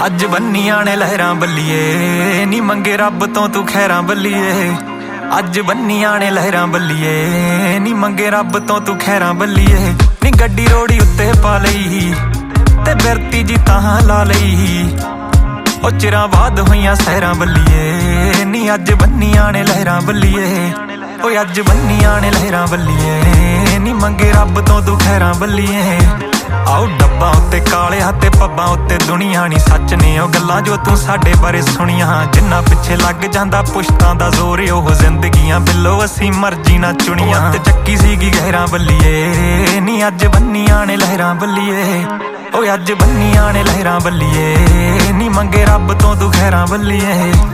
अज बन्नियां ने लहरां बल्लिए नी मंगे रब तो तू खैरां बल्लिए। अज बन्नियां ने लहरां बल्लिए नी मंगे रब तो तू खैरां बल्लिए। नी गड्डी रोड़ी उत्ते पा लई ते बिरती जी तां ला लई ओ चिरां बाद होइयां सैरां बल्लिए। नी अज बन्नियां ने लहरां बल्लिए ओ अज बन्नियां ने लहरां बल्लिए नी मंगे रब तो तू खैरां बल्लिए। आओ डब्बा उत्ते काले हाथे पब्बां उत्ते दुनिया नी सच ने ओ गल्लां जो तू साडे बारे सुनियां। जिन्ना पिछे लग जांदा पुश्तां दा जोर ओह जिंदगियां बिलो असीं मर्जी ना चुनियां। ते चक्की सीगी गहरां बल्लिए नी अज बन्नियां ने लहरां बल्लिए ओ अज बन्नियां ने लहरां बल्लिए नी मंगे रब तो तू खैरां बल्लिए।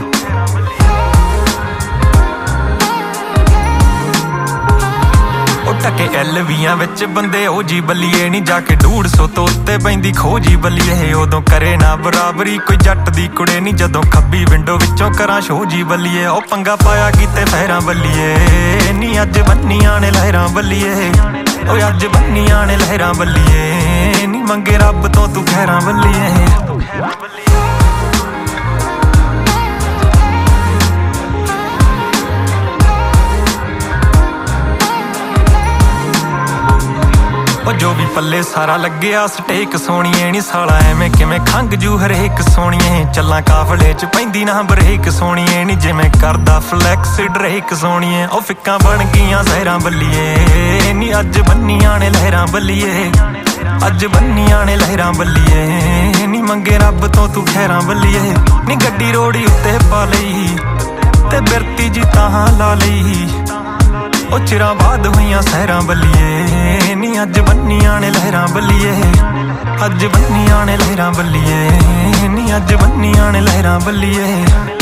टके LV'यां विच बंदे ओ जी बल्लिए नी जाके 150 तो उत्ते पैंदी खोजी बल्लिए। उदों करे ना बराबरी कोई जट दी कुड़े नी जदों खब्बी विंडो विचों करां शो जी बल्लिए। ओ पंगा पाया कीते फैरां बल्लिए नी अज बन्नियां ने लहरां बल्लिए ओ अज बन्नियां ने लहरां बल्लिए नी मंगे रब तो तू खैरां बल्लिए। जो भी पल्ले सारा लग्या स्टेक सोनिए नी साला एवें किवें खंग जू हरेक सोनिए। चलां काफले च पैंदी ना ब्रेक सोनिए नी जिवें करदा फ्लैक्स ड्रेक सोनिए। ओ फिक्कां बन गईयां सहरां बल्लिए नी अज बन्नियां ने लहरां बल्लिए अज बन्नियां ने लहरां बल्लिए नी मंगे रब तो तू खैरां बल्लिए। नी गड्डी रोड़ी उत्ते पा लई ते बिरती जी तां ला लई ओ चिरां बाद होइयां सैरां बल्लिए नी अज बन्नियां ने लहरां बल्लिए अज बन्नियां ने लहरां बल्लिए नी अज बन्नियां ने लहरां बल्लिए।